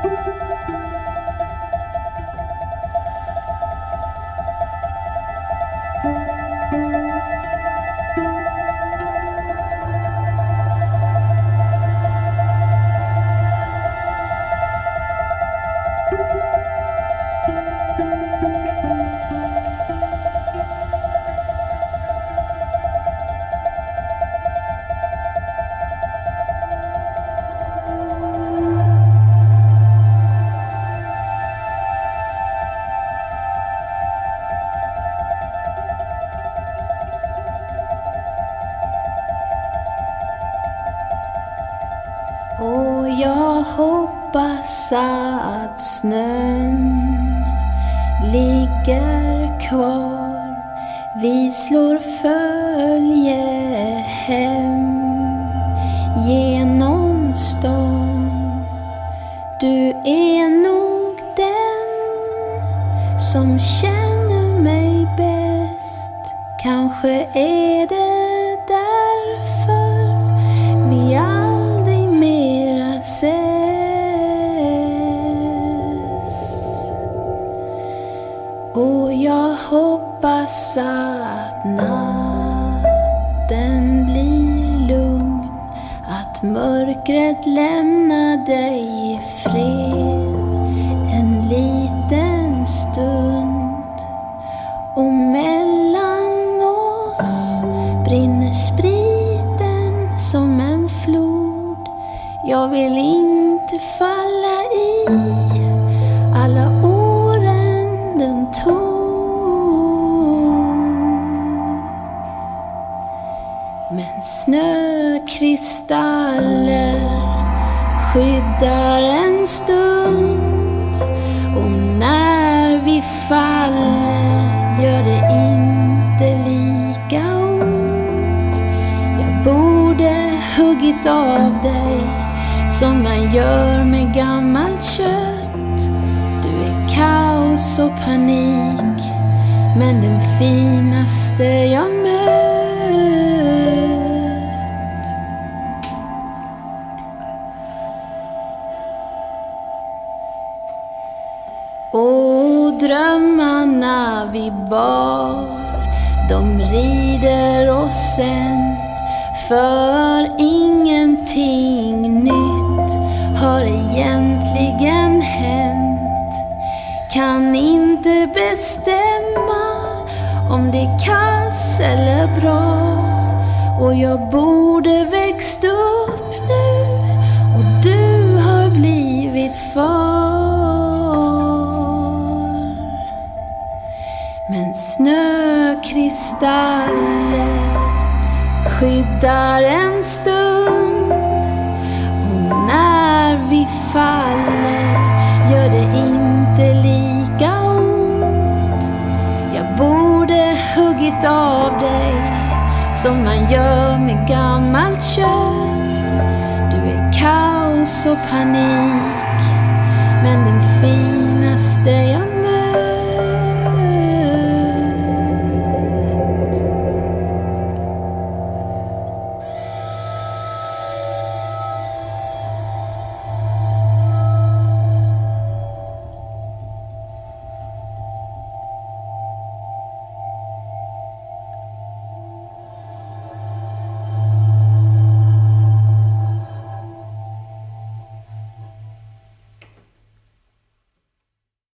Och jag hoppas att snön ligger kvar. Vi slår följe hem genom stan. Du är nog den som känner mig bäst. Kanske är det därför vi aldrig mera ses. Och jag hoppas att natten blir lugn, att mörkret lämnar dig i fred en liten stund. Och mellan oss brinner spriten som en flod. Jag vill inte falla i alla åren den tog. Men snökristaller skyddar en stund, och när vi faller gör det inte lika ont. Jag borde huggit av dig som man gör med gammalt kött. Du är kaos och panik, men den finaste jag mött. Och drömmarna vi bar, de rider oss än, för ingenting nytt har egentligen hänt. Kan inte bestämma om det är kass eller bra, och jag borde växt upp nu, och du har blivit far. Men snökristaller skyddar en stund, och när vi faller gör det inte lika ont. Jag borde huggit av dig som man gör med gammalt kött. Du är kaos och panik, men den finaste jag